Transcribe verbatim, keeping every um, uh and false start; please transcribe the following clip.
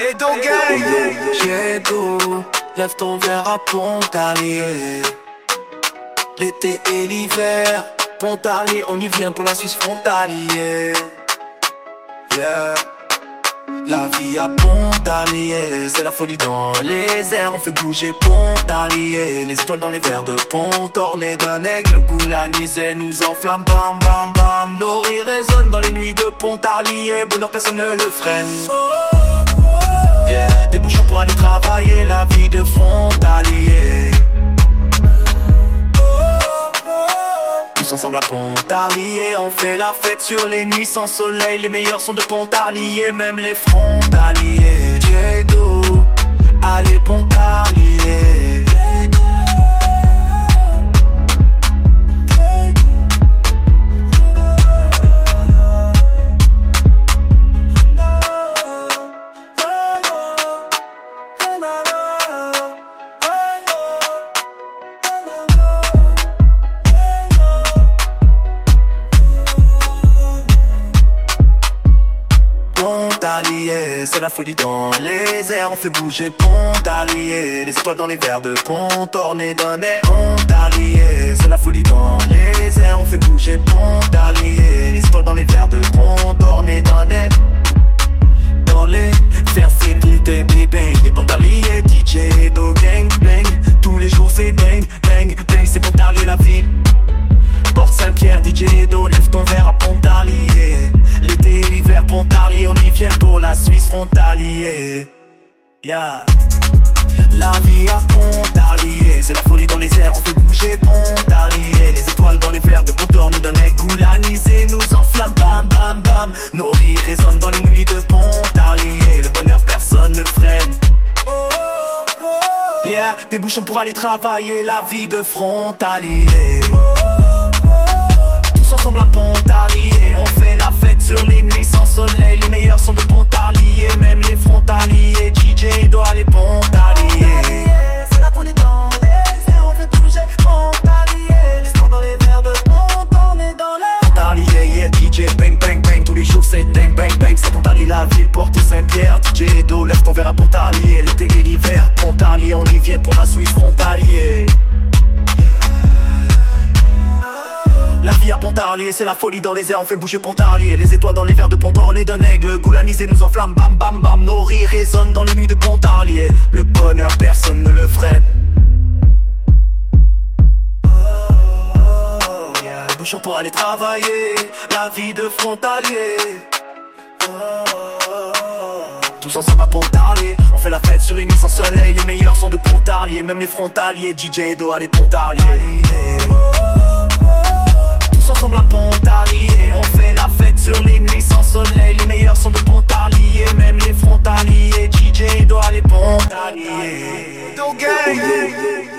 Et donc J'ai d'eau, lève ton verre à Pontarlier. L'été et l'hiver, Pontarlier, on y vient pour la Suisse frontalier. Yeah. La vie à Pontarlier, c'est la folie dans les airs. On fait bouger Pontarlier, les étoiles dans les verres de pont, ornés d'un aigle, goulanisé nous enflamme, bam bam bam. Nos rires résonnent dans les nuits de Pontarlier, bonheur personne ne le freine. Yeah. Des bouchons pour aller travailler, la vie de frontalier. Tous ensemble à Pontarlier, on fait la fête sur les nuits sans soleil. Les meilleurs sont de Pontarlier, même les frontaliers. Diego, allez Pontarlier. Pontarlier, c'est la folie dans les airs. On fait bouger Pontarlier, les étoiles dans les verres de pont, ornés d'un air. Pontarlier, c'est la folie dans les airs. On fait bouger Pontarlier, les étoiles dans les verres de pont, ornés d'un air. Dans les verres c'est tout des bang. Les Pontarlier, D J, do gang bang. Tous les jours c'est bang, bang, bang. C'est Pontarlier la ville. Porte Saint-Pierre, D J Do, lève ton verre à Pontarlier. L'été et l'hiver, Pontarlier, on y vient pour la Suisse frontalier. Yeah. La vie à Pontarlier, c'est la folie dans les airs, on fait bouger Pontarlier. Les étoiles dans les verres de Pontor nous donnent un goulanisé, nous enflamme, bam bam bam. Nos rires résonnent dans les nuits de Pontarlier. Le bonheur personne ne freine. Yeah, des bouchons pour aller travailler, la vie de frontalier. Ensemble à Pontarlier, on fait la fête sur les nuits sans soleil. Les meilleurs sont de Pontarlier, même les frontaliers. D J doit aller Pontarlier. C'est la folie dans les airs, on fait bouger Pontarlier. Les stars dans les verres de pont, on est dans l'air. Pontarlier, yeah, D J bang bang bang. Tous les jours c'est bang bang bang. C'est Pontarlier la ville, porte Saint-Pierre. D J Do, lève ton verre à Pontarlier. L'été et l'hiver, Pontarlier, on y vient pour la Suisse frontalier. La vie à Pontarlier, c'est la folie dans les airs, on fait bouger Pontarlier. Les étoiles dans les verres de pont, ornés d'un aigle, goulanisé nous enflamme, bam bam bam. Nos rires résonnent dans les nuits de Pontarlier. Le bonheur, personne ne le freine. Oh, oh, yeah. Bouchons pour aller travailler, la vie de frontalier. Oh, oh, oh. Tous ensemble à Pontarlier, on fait la fête sur une nuit sans soleil. Les meilleurs sont de Pontarlier, même les frontaliers. D J Do, allez Pontarlier. Ensemble à Pontarlier, on fait la fête sur les nuits sans soleil. Les meilleurs sont de Pontarlier, même les frontaliers. D J doit aller Pontarlier. Donc gang